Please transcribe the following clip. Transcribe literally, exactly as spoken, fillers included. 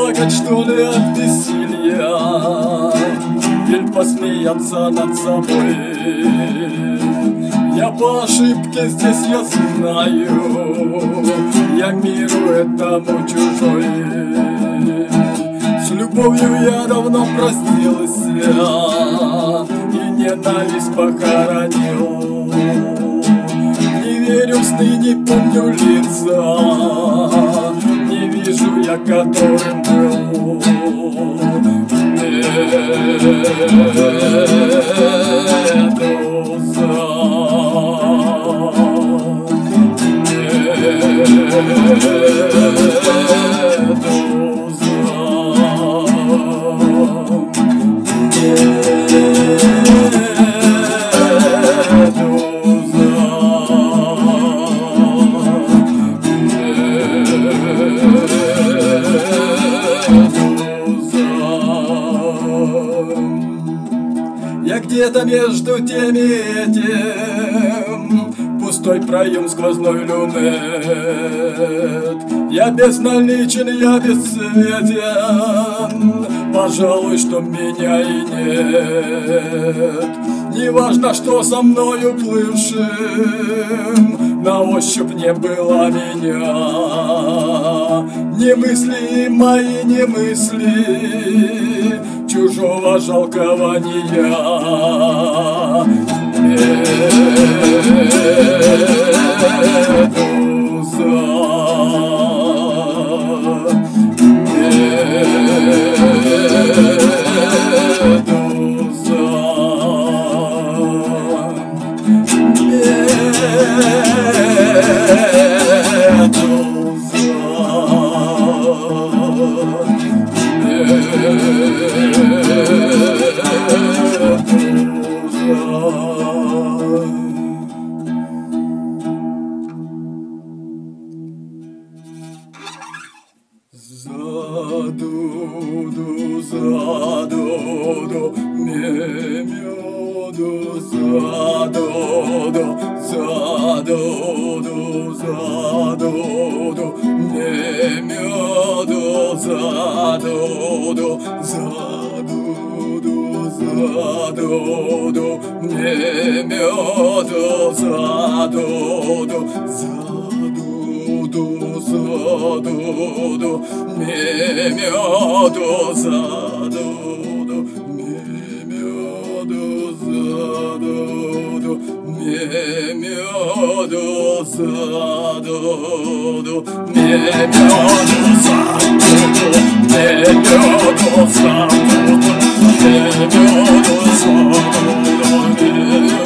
плакать, что ли, от бессилия, или посмеяться над собой. Я по ошибке здесь, я знаю, я миру этому чужой. С любовью я давно простился и ненависть похоронил. Не верю в сны, не помню лица, не вижу я, которым был. Я где-то между теми этим, пустой проем сквозной люнет. Я безналичен, я бесцветен, пожалуй, что меня и нет. Неважно, что со мною плывшим, на ощупь не было меня. Не мысли мои, не мысли чужого жалкого не я. Задуду, задуду, мемёду, задуду, задуду, задуду, мемёду, задуду, задуду, задуду, мемёду, задуду, задуду, задуду, мемёду, задуду, мемёду, задуду, мемёду, задуду, мемёду, задуду, мемёду, задуду, мемёду, задуду.